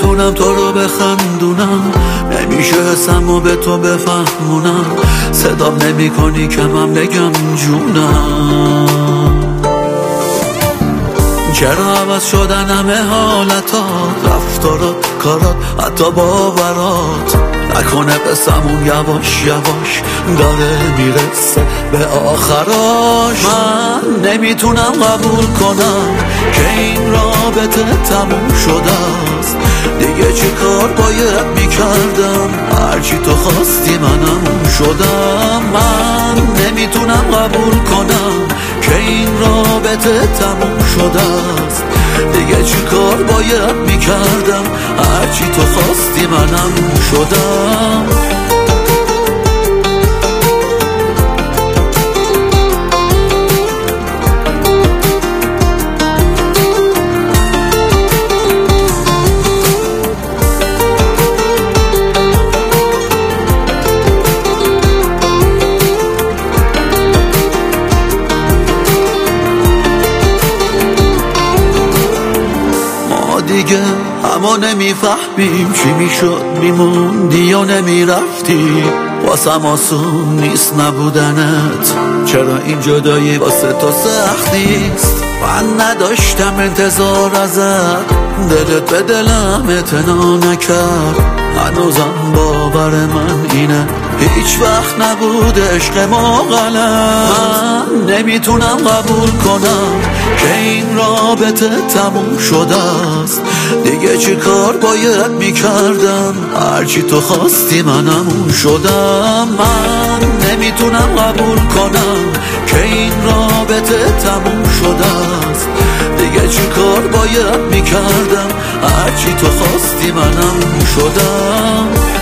نمیتونم تو رو بخندونم، نمیشه حسمو به تو بفهمونم، صدام نمی کنی که من بگم جونم. چرا عوض شدن همه حالتات، رفتارات، کارات، حتی باورات؟ نکنه قسمون یواش یواش داره میرسه به آخراش. من نمیتونم قبول کنم که این رابطه تموم شده است، دیگه چی کار باید میکردم؟ هرچی تو خواستی منم شدم. من نمیتونم قبول کنم که این رابطه تموم شده است، دیگه چی کار باید میکردم؟ هرچی تو خواستی منم شدم. دیگه اما نمیفهمیم چی میشد، میموندی یا نمیرفتی. واسم آسون نیست نبودنت، چرا این جدایی واسه تو سختیست؟ من نداشتم انتظار ازت، دلت به دلم اعتنا نکرد. هنوزم باور من اینه هیچ وقت نبود عشق ما غلط. من نمیتونم قبول کنم که این رابطه تموم شده است، دیگه چی کار باید میکردم؟ هرچی تو خواستی منم شدم. من نمیتونم قبول کنم که این رابطه تموم شده است، دیگه چی کار باید میکردم؟ هرچی تو خواستی منم شدم.